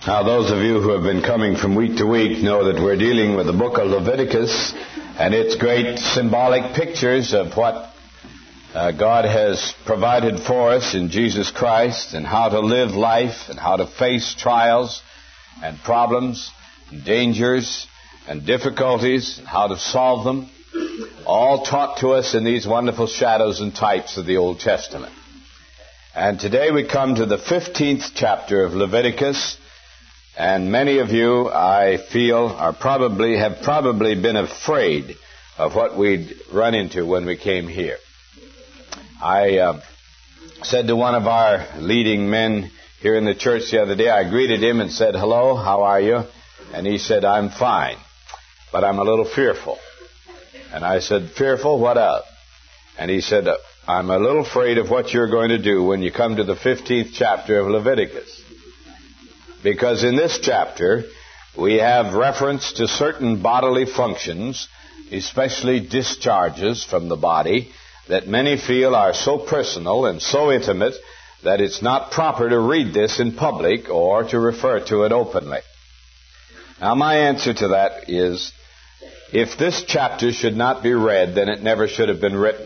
Now, those of you who have been coming from week to week know that we're dealing with the book of Leviticus and its great symbolic pictures of what God has provided for us in Jesus Christ, and how to live life and how to face trials and problems and dangers and difficulties and how to solve them, all taught to us in these wonderful shadows and types of the Old Testament. And today we come to the 15th chapter of Leviticus. And many of you, I feel, have probably been afraid of what we'd run into when we came here. I said to one of our leading men here in the church the other day, I greeted him and said, "Hello, how are you?" And he said, "I'm fine, but I'm a little fearful." And I said, "Fearful? What of?" And he said, "I'm a little afraid of what you're going to do when you come to the 15th chapter of Leviticus. Because in this chapter, we have reference to certain bodily functions, especially discharges from the body, that many feel are so personal and so intimate that it's not proper to read this in public or to refer to it openly." Now, my answer to that is, if this chapter should not be read, then it never should have been written.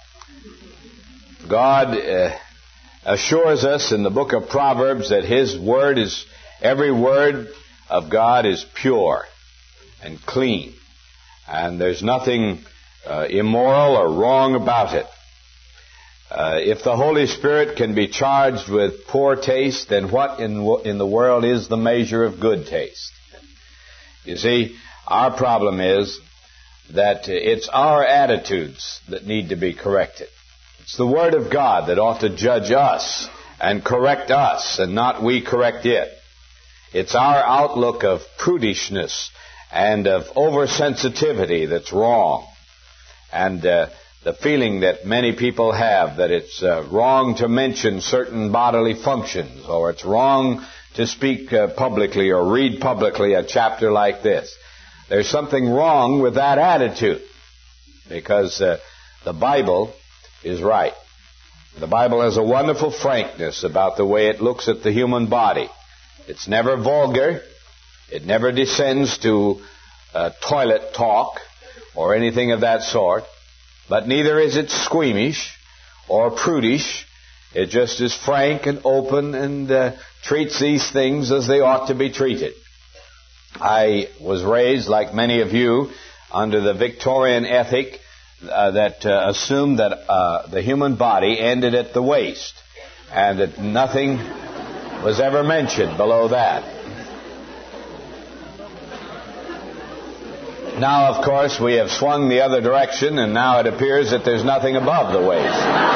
God assures us in the book of Proverbs that every word of God is pure and clean, and there's nothing immoral or wrong about it. If the Holy Spirit can be charged with poor taste, then what in the world is the measure of good taste? You see, our problem is that it's our attitudes that need to be corrected. It's the Word of God that ought to judge us and correct us, and not we correct it. It's our outlook of prudishness and of oversensitivity that's wrong. And the feeling that many people have that it's wrong to mention certain bodily functions, or it's wrong to speak publicly or read publicly a chapter like this. There's something wrong with that attitude, because the Bible is right. The Bible has a wonderful frankness about the way it looks at the human body. It's never vulgar. It never descends to toilet talk or anything of that sort. But neither is it squeamish or prudish. It just is frank and open and treats these things as they ought to be treated. I was raised, like many of you, under the Victorian ethic that assumed that the human body ended at the waist, and that nothing was ever mentioned below that. Now, of course, we have swung the other direction, and now it appears that there's nothing above the waist.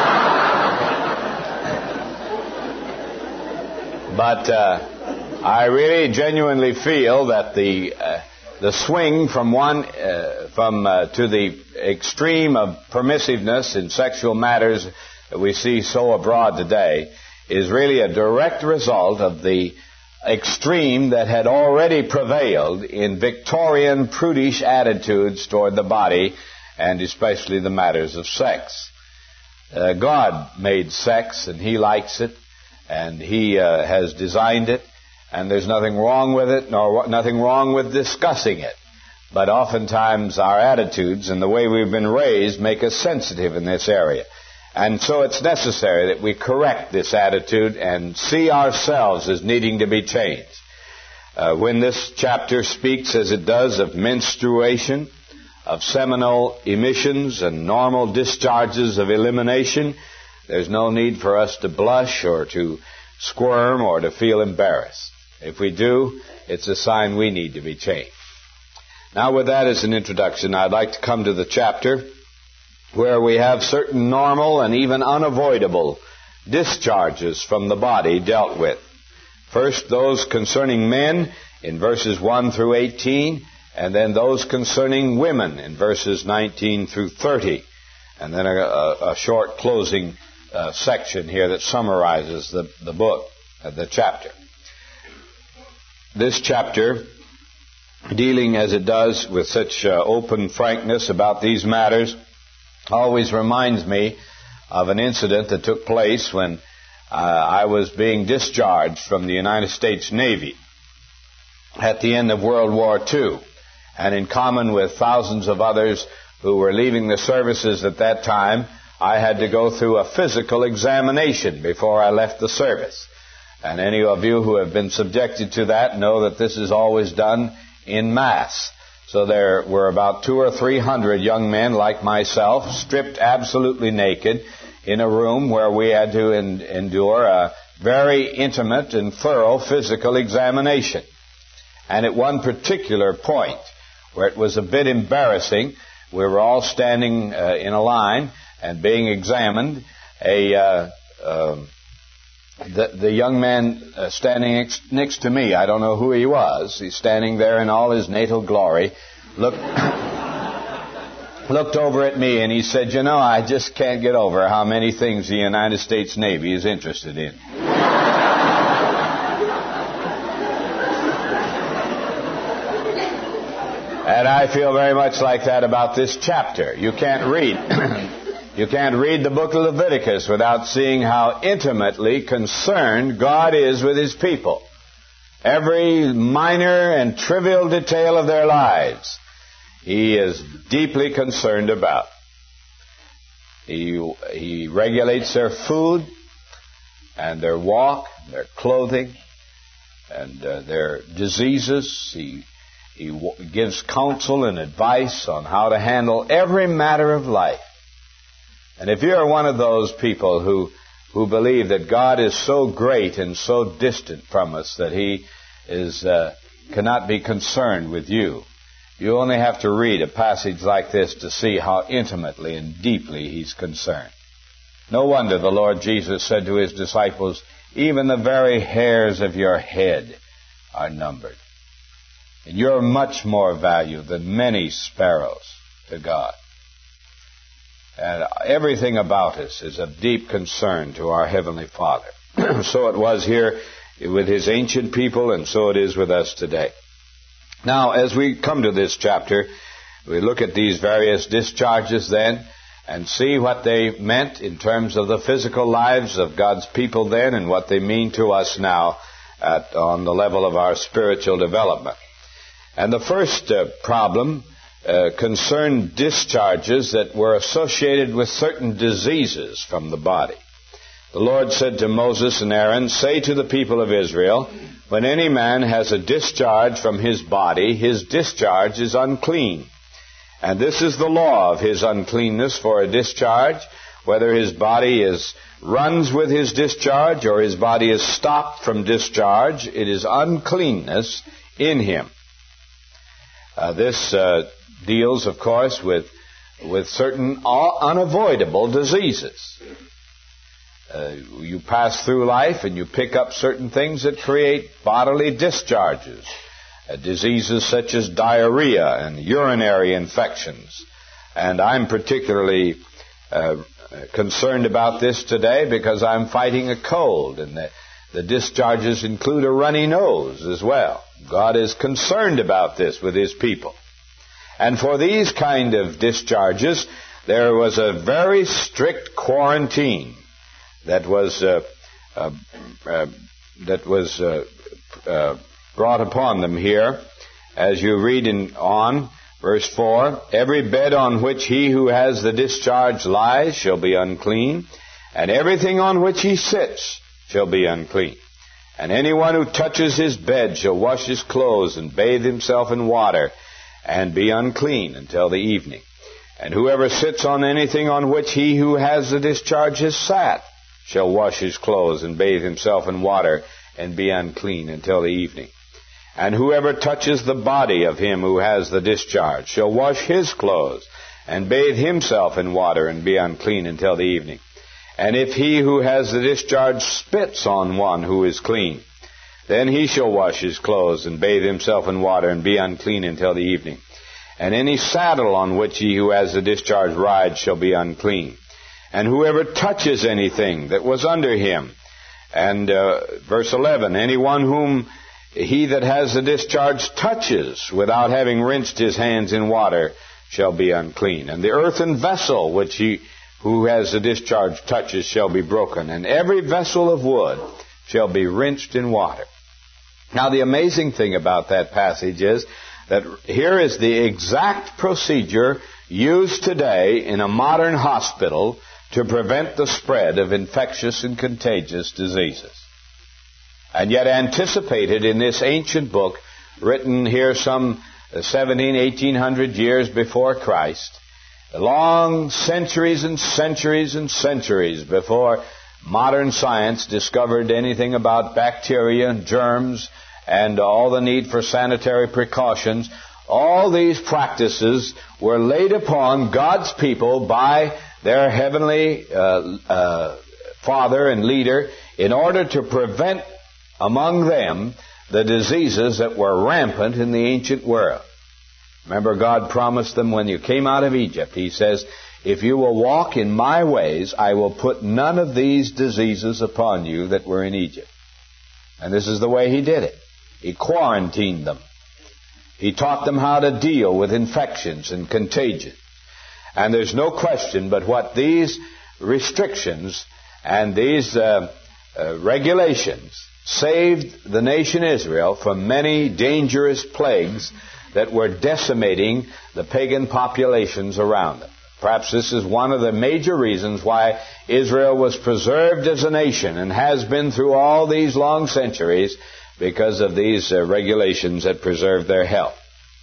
But I really genuinely feel that the swing from to the extreme of permissiveness in sexual matters that we see so abroad today is really a direct result of the extreme that had already prevailed in Victorian prudish attitudes toward the body, and especially the matters of sex. God made sex, and He likes it, and He has designed it, and there's nothing wrong with it, nor nothing wrong with discussing it. But oftentimes our attitudes and the way we've been raised make us sensitive in this area. And so it's necessary that we correct this attitude and see ourselves as needing to be changed. When this chapter speaks, as it does, of menstruation, of seminal emissions and normal discharges of elimination, there's no need for us to blush or to squirm or to feel embarrassed. If we do, it's a sign we need to be changed. Now, with that as an introduction, I'd like to come to the chapter where we have certain normal and even unavoidable discharges from the body dealt with. First, those concerning men in verses 1 through 18, and then those concerning women in verses 19 through 30, and then a short closing section here that summarizes the book, the chapter. This chapter, dealing as it does with such open frankness about these matters, always reminds me of an incident that took place when I was being discharged from the United States Navy. at the end of World War II. And in common with thousands of others who were leaving the services at that time, I had to go through a physical examination before I left the service. And any of you who have been subjected to that know that this is always done in mass. So there were about 200 or 300 young men like myself, stripped absolutely naked, in a room where we had to endure a very intimate and thorough physical examination. And at one particular point, where it was a bit embarrassing, we were all standing in a line and being examined. The young man standing next to me, I don't know who he was. He's standing there in all his natal glory. Looked over at me and he said, "You know, I just can't get over how many things the United States Navy is interested in." And I feel very much like that about this chapter. You can't read the book of Leviticus without seeing how intimately concerned God is with His people. Every minor and trivial detail of their lives, He is deeply concerned about. He regulates their food and their walk, their clothing, and their diseases. He gives counsel and advice on how to handle every matter of life. And if you're one of those people who believe that God is so great and so distant from us that He cannot be concerned with you, you only have to read a passage like this to see how intimately and deeply He's concerned. No wonder the Lord Jesus said to His disciples, "Even the very hairs of your head are numbered. And you're much more valuable than many sparrows to God." And everything about us is of deep concern to our Heavenly Father. So it was here with His ancient people, and so it is with us today. Now, as we come to this chapter, we look at these various discharges then and see what they meant in terms of the physical lives of God's people then and what they mean to us now on the level of our spiritual development. And the first problem concerned discharges that were associated with certain diseases from the body. The Lord said to Moses and Aaron, "Say to the people of Israel, when any man has a discharge from his body, his discharge is unclean. And this is the law of his uncleanness for a discharge, whether his body runs with his discharge or his body is stopped from discharge, it is uncleanness in him." This deals, of course, with certain unavoidable diseases. You pass through life and you pick up certain things that create bodily discharges. Diseases such as diarrhea and urinary infections. And I'm particularly concerned about this today because I'm fighting a cold, and the discharges include a runny nose as well. God is concerned about this with His people. And for these kind of discharges, there was a very strict quarantine that was brought upon them here. As you read on verse 4, "Every bed on which he who has the discharge lies shall be unclean, and everything on which he sits shall be unclean. And anyone who touches his bed shall wash his clothes and bathe himself in water and be unclean until the evening. And whoever sits on anything on which he who has the discharge has sat shall wash his clothes and bathe himself in water and be unclean until the evening. And whoever touches the body of him who has the discharge shall wash his clothes and bathe himself in water and be unclean until the evening. And if he who has the discharge spits on one who is clean, then he shall wash his clothes and bathe himself in water and be unclean until the evening. And any saddle on which he who has the discharge rides shall be unclean. And whoever touches anything that was under him." And verse 11, "Anyone whom he that has the discharge touches without having rinsed his hands in water shall be unclean. And the earthen vessel which he who has the discharge touches shall be broken. And every vessel of wood shall be rinsed in water." Now, the amazing thing about that passage is that here is the exact procedure used today in a modern hospital to prevent the spread of infectious and contagious diseases. And yet anticipated in this ancient book, written here some 1800 years before Christ, long centuries and centuries and centuries before modern science discovered anything about bacteria and germs and all the need for sanitary precautions. All these practices were laid upon God's people by their heavenly Father and leader in order to prevent among them the diseases that were rampant in the ancient world. Remember, God promised them when you came out of Egypt, He says, if you will walk in my ways, I will put none of these diseases upon you that were in Egypt. And this is the way He did it. He quarantined them. He taught them how to deal with infections and contagion. And there's no question but what these restrictions and these regulations saved the nation Israel from many dangerous plagues that were decimating the pagan populations around them. Perhaps this is one of the major reasons why Israel was preserved as a nation and has been through all these long centuries, because of these regulations that preserved their health.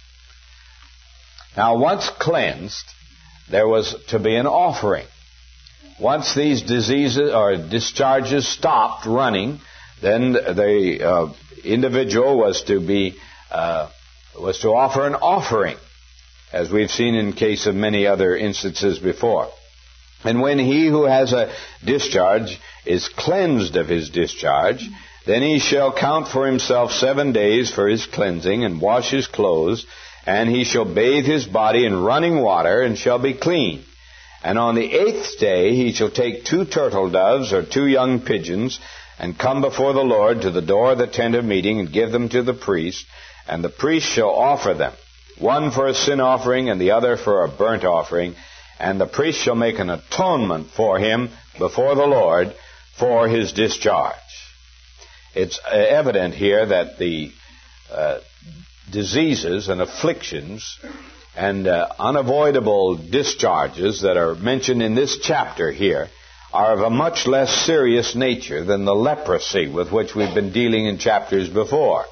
Now, once cleansed, there was to be an offering. Once these diseases or discharges stopped running, then the individual was to offer an offering, as we've seen in case of many other instances before. And when he who has a discharge is cleansed of his discharge, then he shall count for himself 7 days for his cleansing, and wash his clothes, and he shall bathe his body in running water, and shall be clean. And on the 8th day he shall take 2 turtle doves or 2 young pigeons, and come before the Lord to the door of the tent of meeting, and give them to the priest, and the priest shall offer them, one for a sin offering and the other for a burnt offering, and the priest shall make an atonement for him before the Lord for his discharge. It's evident here that the diseases and afflictions and unavoidable discharges that are mentioned in this chapter here are of a much less serious nature than the leprosy with which we've been dealing in chapters before.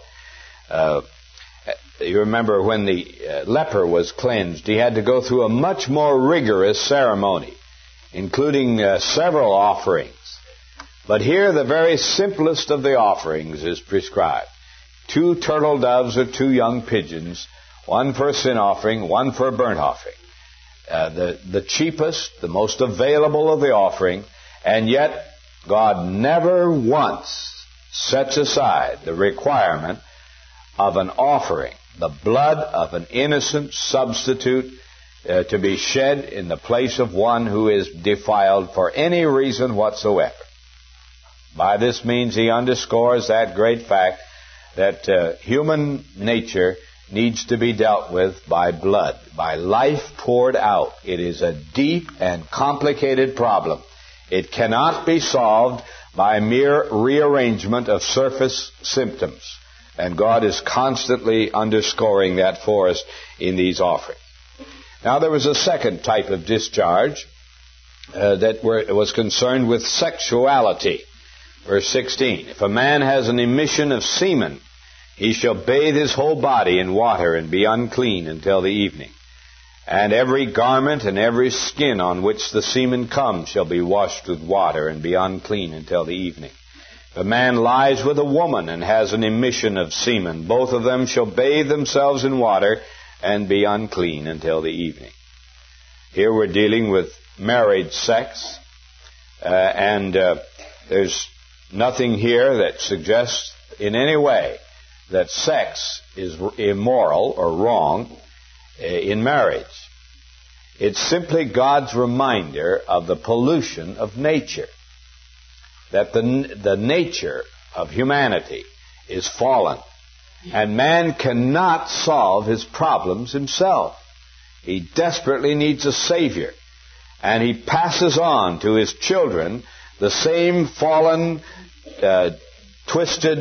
You remember when the leper was cleansed, he had to go through a much more rigorous ceremony, including several offerings. But here the very simplest of the offerings is prescribed. 2 turtle doves or 2 young pigeons, one for a sin offering, one for a burnt offering. The cheapest, the most available of the offering, and yet God never once sets aside the requirement of an offering, the blood of an innocent substitute to be shed in the place of one who is defiled for any reason whatsoever. By this means he underscores that great fact that human nature needs to be dealt with by blood, by life poured out. It is a deep and complicated problem. It cannot be solved by mere rearrangement of surface symptoms. And God is constantly underscoring that for us in these offerings. Now, there was a second type of discharge that was concerned with sexuality. Verse 16, if a man has an emission of semen, he shall bathe his whole body in water and be unclean until the evening. And every garment and every skin on which the semen comes shall be washed with water and be unclean until the evening. If a man lies with a woman and has an emission of semen, both of them shall bathe themselves in water and be unclean until the evening. Here we're dealing with married sex, and there's nothing here that suggests in any way that sex is immoral or wrong in marriage. It's simply God's reminder of the pollution of nature, that the nature of humanity is fallen, and man cannot solve his problems himself. He desperately needs a Savior, and he passes on to his children the same fallen, twisted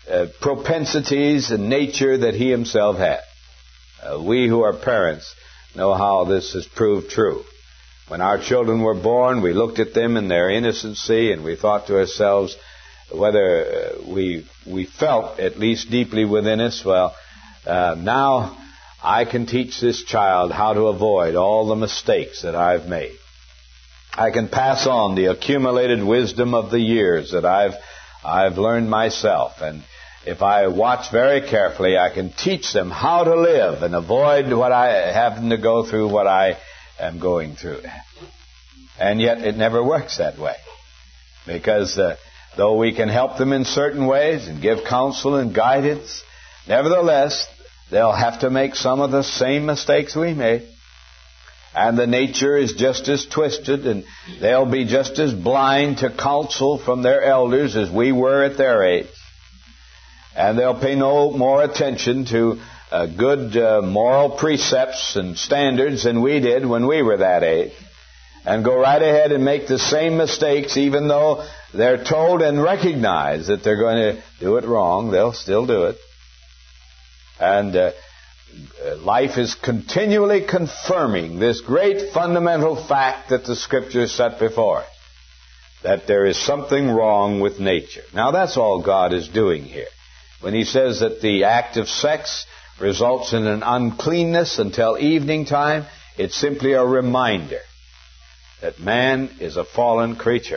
propensities and nature that he himself had. We who are parents know how this has proved true. When our children were born, we looked at them in their innocency and we thought to ourselves whether we felt, at least deeply within us, now I can teach this child how to avoid all the mistakes that I've made. I can pass on the accumulated wisdom of the years that I've learned myself. And if I watch very carefully, I can teach them how to live and avoid what I having to go through what I am going through. And yet it never works that way. Because though we can help them in certain ways and give counsel and guidance, nevertheless, they'll have to make some of the same mistakes we made. And the nature is just as twisted, and they'll be just as blind to counsel from their elders as we were at their age. And they'll pay no more attention to good moral precepts and standards than we did when we were that age. And go right ahead and make the same mistakes, even though they're told and recognize that they're going to do it wrong. They'll still do it. And life is continually confirming this great fundamental fact that the Scriptures set before us, that there is something wrong with nature. Now that's all God is doing here. When He says that the act of sex results in an uncleanness until evening time, it's simply a reminder that man is a fallen creature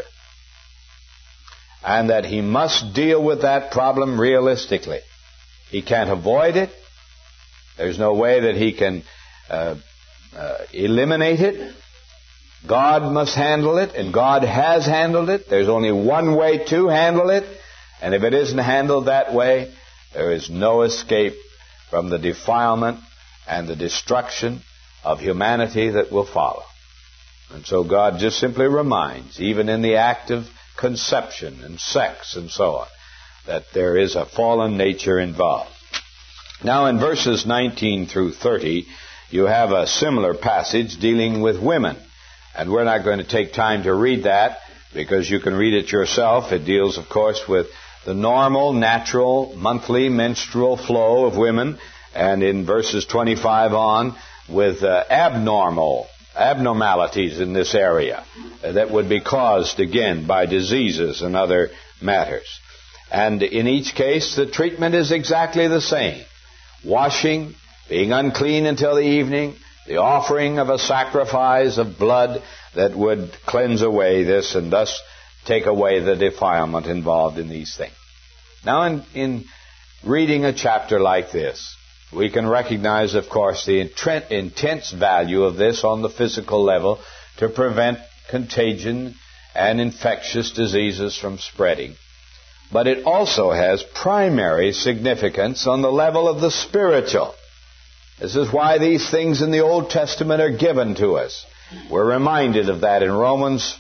and that he must deal with that problem realistically. He can't avoid it. There's no way that he can eliminate it. God must handle it, and God has handled it. There's only one way to handle it, and if it isn't handled that way, there is no escape from the defilement and the destruction of humanity that will follow. And so God just simply reminds, even in the act of conception and sex and so on, that there is a fallen nature involved. Now in verses 19 through 30, you have a similar passage dealing with women. And we're not going to take time to read that because you can read it yourself. It deals, of course, with the normal, natural, monthly menstrual flow of women. And in verses 25 on, with abnormalities in this area that would be caused, again, by diseases and other matters. And in each case, the treatment is exactly the same. Washing, being unclean until the evening, the offering of a sacrifice of blood that would cleanse away this and thus take away the defilement involved in these things. Now, in reading a chapter like this, we can recognize, of course, the intense value of this on the physical level to prevent contagion and infectious diseases from spreading. But it also has primary significance on the level of the spiritual. This is why these things in the Old Testament are given to us. We're reminded of that in Romans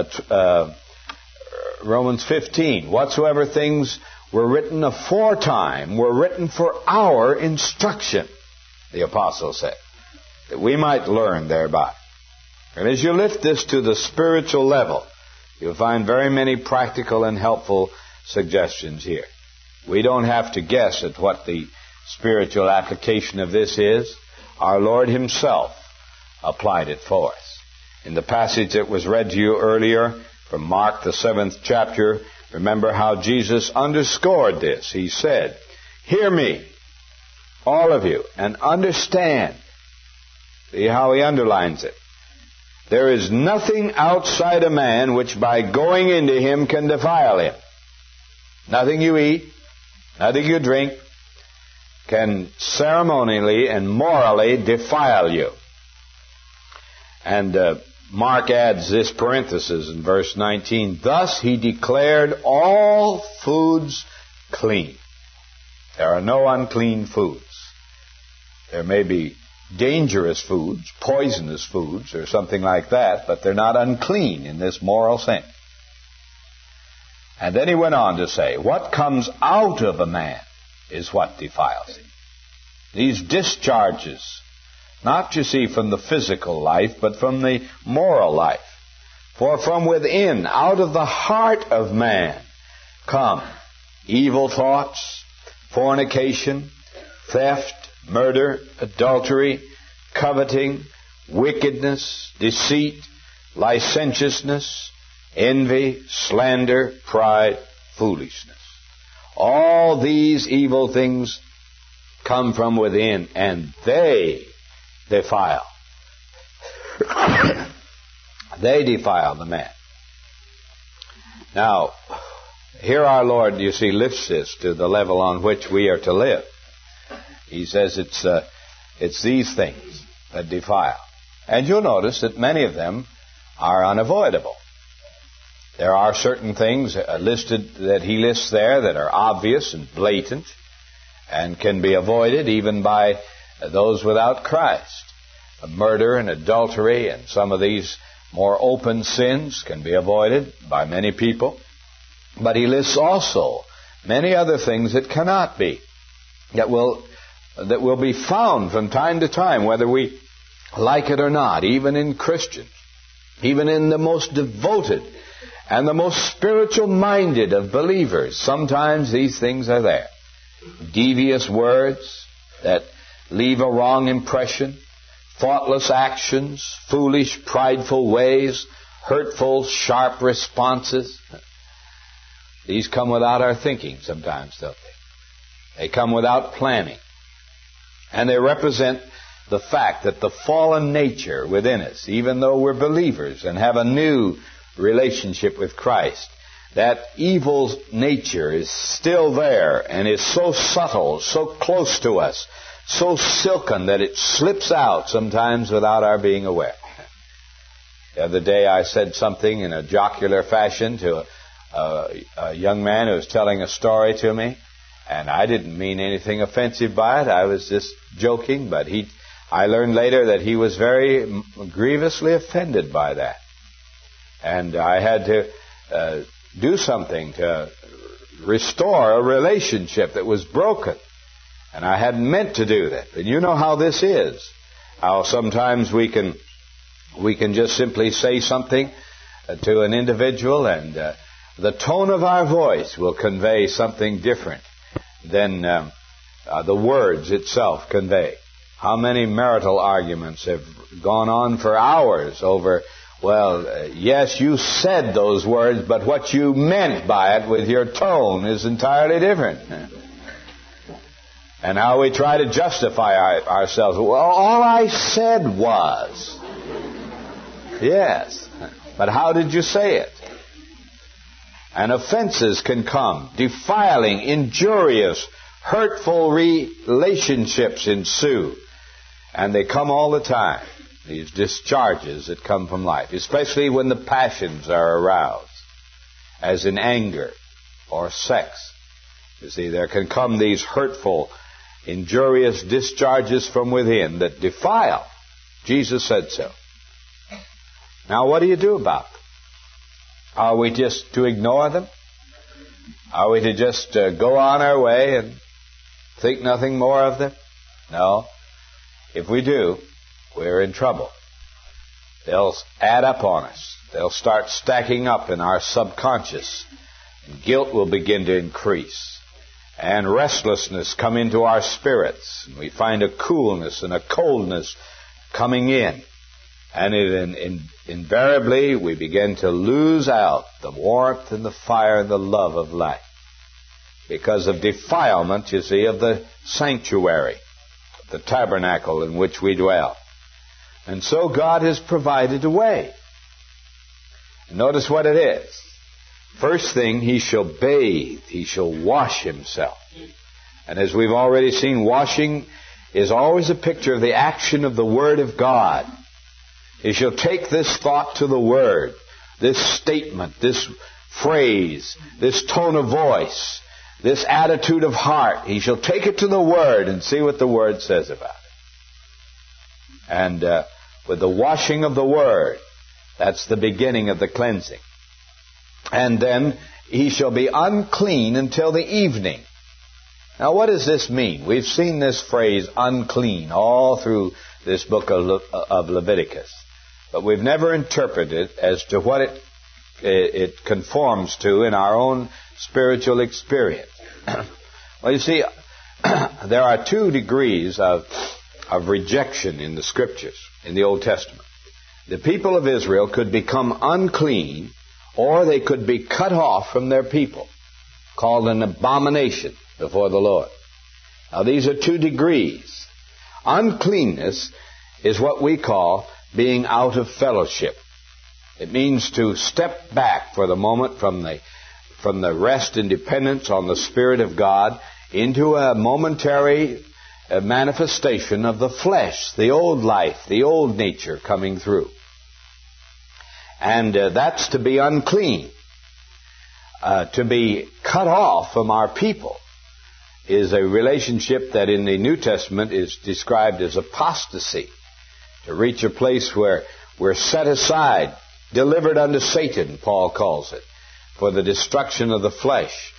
15. Whatsoever things were written aforetime were written for our instruction, the apostle said, that we might learn thereby. And as you lift this to the spiritual level, you'll find very many practical and helpful suggestions here. We don't have to guess at what the spiritual application of this is. Our Lord Himself applied it for us. In the passage that was read to you earlier from Mark, the 7th chapter, remember how Jesus underscored this. He said, "Hear me, all of you, and understand." See how He underlines it. "There is nothing outside a man which by going into him can defile him." Nothing you eat, nothing you drink can ceremonially and morally defile you. And Mark adds this parenthesis in verse 19. "Thus he declared all foods clean." There are no unclean foods. There may be dangerous foods, poisonous foods, or something like that, but they're not unclean in this moral sense. And then he went on to say, what comes out of a man is what defiles him. These discharges, not, you see, from the physical life, but from the moral life. For from within, out of the heart of man, come evil thoughts, fornication, theft, murder, adultery, coveting, wickedness, deceit, licentiousness, envy, slander, pride, foolishness. All these evil things come from within, and they defile. They defile the man. Now, here our Lord, you see, lifts this to the level on which we are to live. He says it's these things that defile. And you'll notice that many of them are unavoidable. There are certain things listed that he lists there that are obvious and blatant and can be avoided even by those without Christ. Murder and adultery and some of these more open sins can be avoided by many people. But he lists also many other things that cannot be, that will be found from time to time, whether we like it or not, even in Christians, even in the most devoted and the most spiritual-minded of believers. Sometimes these things are there. Devious words that leave a wrong impression, thoughtless actions, foolish, prideful ways, hurtful, sharp responses. These come without our thinking sometimes, don't they? They come without planning. And they represent the fact that the fallen nature within us, even though we're believers and have a new relationship with Christ, that evil nature is still there and is so subtle, so close to us, so silken that it slips out sometimes without our being aware. The other day I said something in a jocular fashion to a young man who was telling a story to me, and I didn't mean anything offensive by it. I was just joking, but I learned later that he was very grievously offended by that. And I had to do something to restore a relationship that was broken. And I hadn't meant to do that. And you know how this is. How sometimes we can just simply say something to an individual, and the tone of our voice will convey something different than the words itself convey. How many marital arguments have gone on for hours over, well, yes, you said those words, but what you meant by it with your tone is entirely different. And how we try to justify ourselves. Well, all I said was. Yes, but how did you say it? And offenses can come. Defiling, injurious, hurtful relationships ensue. And they come all the time. These discharges that come from life. Especially when the passions are aroused. As in anger or sex. You see, there can come these hurtful, injurious discharges from within that defile. Jesus said so. Now what do you do about them? Are we just to ignore them? Are we to just go on our way and think nothing more of them? No. If we do, we're in trouble. They'll add up on us. They'll start stacking up in our subconscious. And guilt will begin to increase. And restlessness come into our spirits. And we find a coolness and a coldness coming in. And invariably we begin to lose out the warmth and the fire and the love of life. Because of defilement, you see, of the sanctuary, the tabernacle in which we dwell. And so God has provided a way. Notice what it is. First thing, he shall bathe, he shall wash himself. And as we've already seen, washing is always a picture of the action of the Word of God. He shall take this thought to the Word, this statement, this phrase, this tone of voice, this attitude of heart. He shall take it to the Word and see what the Word says about it. And with the washing of the Word, that's the beginning of the cleansing. And then he shall be unclean until the evening. Now what does this mean? We've seen this phrase unclean all through this book of Leviticus. But we've never interpreted as to what it conforms to in our own spiritual experience. Well, you see, there are two degrees of rejection in the Scriptures, in the Old Testament. The people of Israel could become unclean, or they could be cut off from their people, called an abomination before the Lord. Now, these are two degrees. Uncleanness is what we call being out of fellowship. It means to step back for the moment from the rest and dependence on the Spirit of God into a momentary manifestation of the flesh, the old life, the old nature coming through. And that's to be unclean. To be cut off from our people is a relationship that in the New Testament is described as apostasy. To reach a place where we're set aside, delivered unto Satan, Paul calls it, for the destruction of the flesh.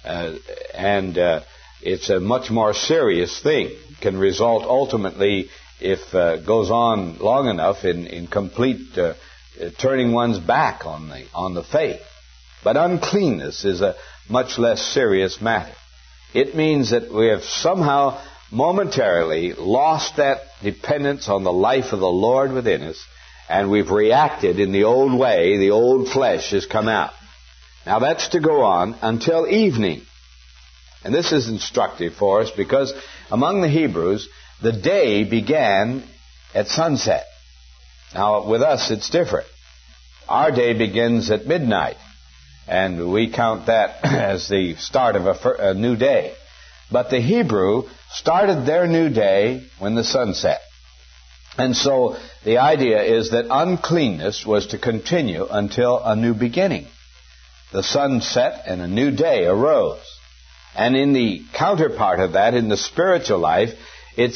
It's a much more serious thing. Can result ultimately, if goes on long enough, in complete turning one's back on the faith. But uncleanness is a much less serious matter. It means that we have somehow momentarily lost that dependence on the life of the Lord within us, and we've reacted in the old way. The old flesh has come out. Now that's to go on until evening. And this is instructive for us because among the Hebrews, the day began at sunset. Now with us it's different. Our day begins at midnight, and we count that as the start of a new day. But the Hebrew started their new day when the sun set. And so the idea is that uncleanness was to continue until a new beginning. The sun set and a new day arose. And in the counterpart of that, in the spiritual life, it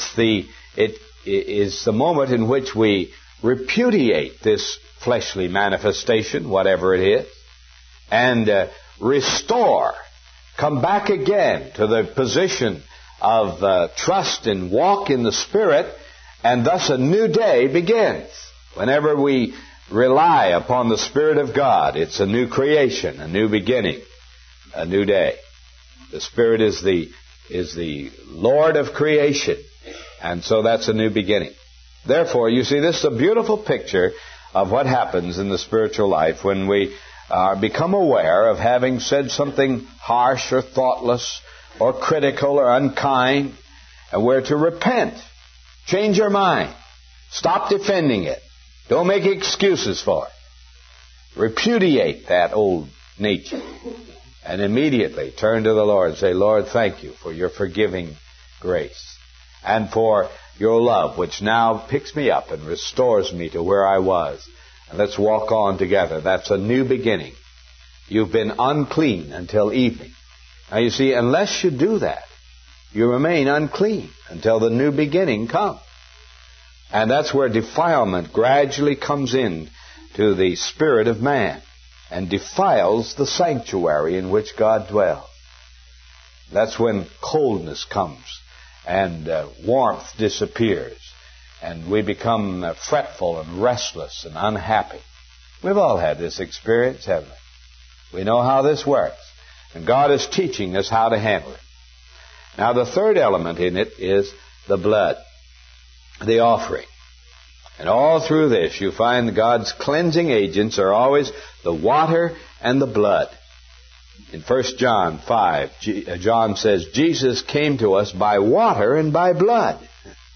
is the moment in which we repudiate this fleshly manifestation, whatever it is, and restore, come back again to the position of trust and walk in the Spirit, and thus a new day begins. Whenever we rely upon the Spirit of God, it's a new creation, a new beginning, a new day. The Spirit is the Lord of creation, and so that's a new beginning. Therefore, you see, this is a beautiful picture of what happens in the spiritual life when we become aware of having said something harsh or thoughtless or critical or unkind, and we're to repent. Change your mind. Stop defending it. Don't make excuses for it. Repudiate that old nature. And immediately turn to the Lord and say, Lord, thank you for your forgiving grace and for your love, which now picks me up and restores me to where I was. And let's walk on together. That's a new beginning. You've been unclean until evening. Now you see, unless you do that, you remain unclean until the new beginning comes. And that's where defilement gradually comes in to the spirit of man and defiles the sanctuary in which God dwells. That's when coldness comes and warmth disappears, and we become fretful and restless and unhappy. We've all had this experience, haven't we? We know how this works, and God is teaching us how to handle it. Now, the third element in it is the blood, the offering. And all through this, you find God's cleansing agents are always the water and the blood. In 1 John 5, John says, Jesus came to us by water and by blood.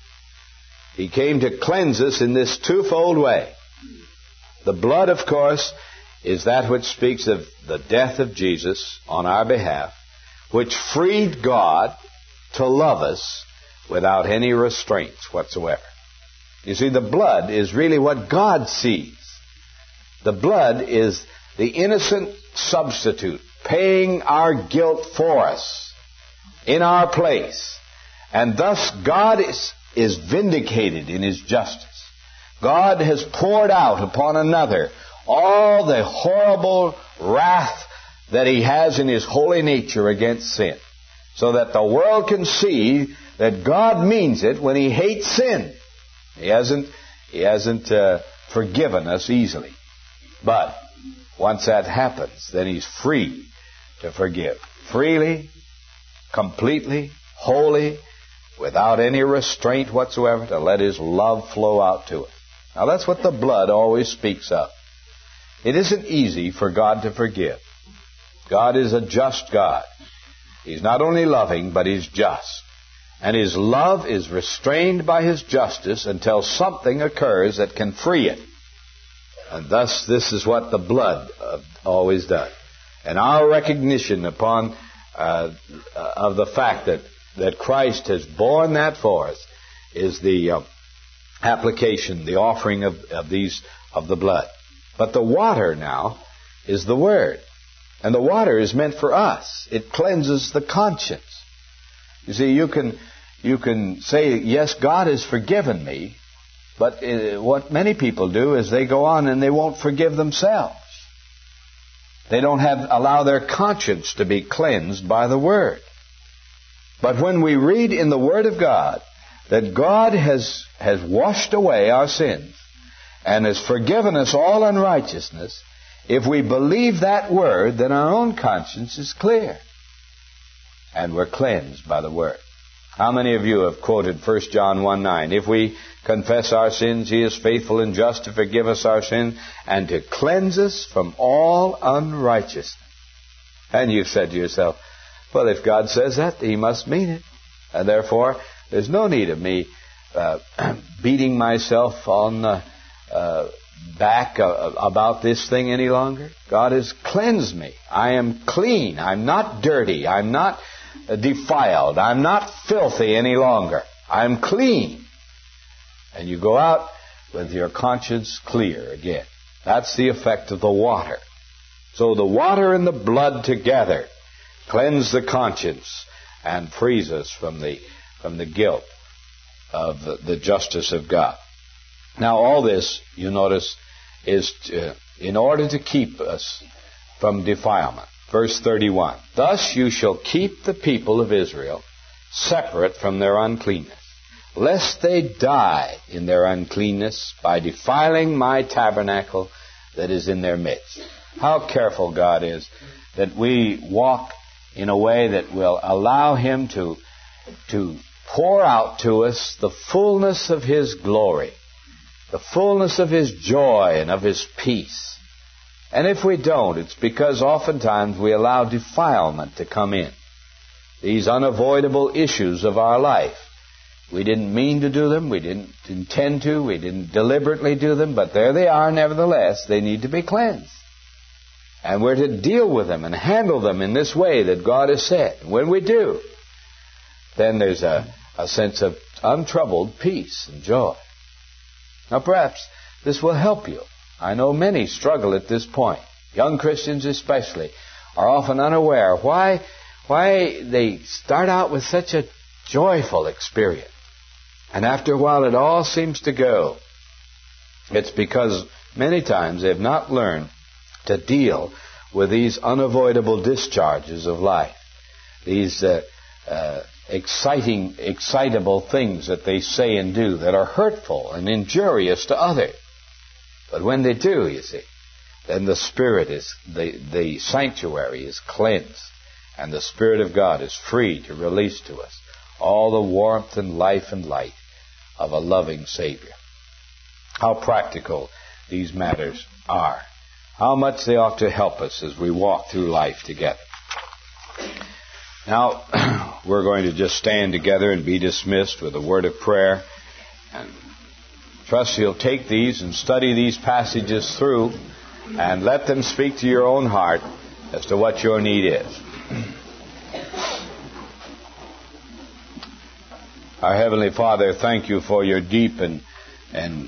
He came to cleanse us in this twofold way. The blood, of course, is that which speaks of the death of Jesus on our behalf, which freed God to love us without any restraints whatsoever. You see, the blood is really what God sees. The blood is the innocent substitute, paying our guilt for us in our place. And thus God is vindicated in His justice. God has poured out upon another all the horrible wrath that He has in His holy nature against sin, so that the world can see that God means it when He hates sin. He hasn't forgiven us easily. But once that happens, then He's free to forgive. Freely completely, wholly, without any restraint whatsoever, to let His love flow out to us. Now that's what the blood always speaks of. It isn't easy for God to forgive. God is a just God. He's not only loving, but He's just. And His love is restrained by His justice until something occurs that can free it. And thus, this is what the blood always does. And our recognition upon of the fact that Christ has borne that for us is the application, the offering of the blood. But the water now is the Word. And the water is meant for us. It cleanses the conscience. You see, you can say, yes, God has forgiven me, but what many people do is they go on and they won't forgive themselves. They don't allow their conscience to be cleansed by the Word. But when we read in the Word of God that God has washed away our sins and has forgiven us all unrighteousness, if we believe that Word, then our own conscience is clear. And we're cleansed by the Word. How many of you have quoted 1 John 1:9? If we confess our sins, He is faithful and just to forgive us our sins and to cleanse us from all unrighteousness. And you've said to yourself, well, if God says that, He must mean it. And therefore, there's no need of me beating myself on the back about this thing any longer. God has cleansed me. I am clean. I'm not dirty. I'm not defiled. I'm not filthy any longer. I'm clean. And you go out with your conscience clear again. That's the effect of the water. So the water and the blood together cleanse the conscience and frees us from the guilt of the justice of God. Now all this, you notice, is in order to keep us from defilement. Verse 31, thus you shall keep the people of Israel separate from their uncleanness, lest they die in their uncleanness by defiling my tabernacle that is in their midst. How careful God is that we walk in a way that will allow Him to pour out to us the fullness of His glory, the fullness of His joy and of His peace. And if we don't, it's because oftentimes we allow defilement to come in. These unavoidable issues of our life. We didn't mean to do them, we didn't intend to, we didn't deliberately do them, but there they are nevertheless. They need to be cleansed. And we're to deal with them and handle them in this way that God has said. When we do, then there's a sense of untroubled peace and joy. Now perhaps this will help you. I know many struggle at this point. Young Christians especially are often unaware why they start out with such a joyful experience. And after a while it all seems to go. It's because many times they've not learned to deal with these unavoidable discharges of life. These excitable things that they say and do that are hurtful and injurious to others. But when they do, you see, then the Spirit the sanctuary is cleansed, and the Spirit of God is free to release to us all the warmth and life and light of a loving Savior. How practical these matters are. How much they ought to help us as we walk through life together. Now, we're going to just stand together and be dismissed with a word of prayer. And trust You'll take these and study these passages through and let them speak to your own heart as to what your need is. Our Heavenly Father, thank You for Your deep and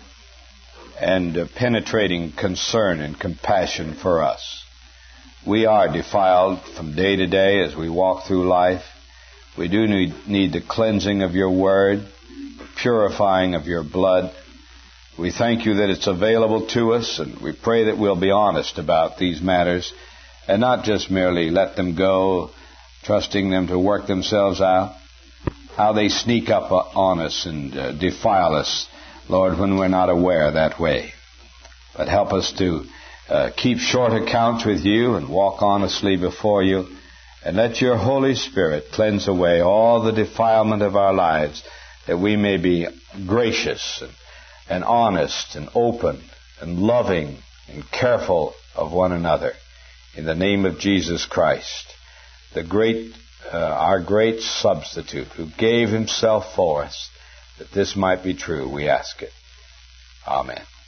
penetrating concern and compassion for us. We are defiled from day to day as we walk through life. We do need the cleansing of Your Word, the purifying of Your blood. We thank You that it's available to us, and we pray that we'll be honest about these matters and not just merely let them go, trusting them to work themselves out. How they sneak up on us and defile us, Lord, when we're not aware that way. But help us to keep short accounts with You and walk honestly before You And let your Holy Spirit cleanse away all the defilement of our lives, that we may be gracious and honest and open and loving and careful of one another. In the name of Jesus Christ, our great substitute who gave himself for us, that this might be true, we ask it. Amen.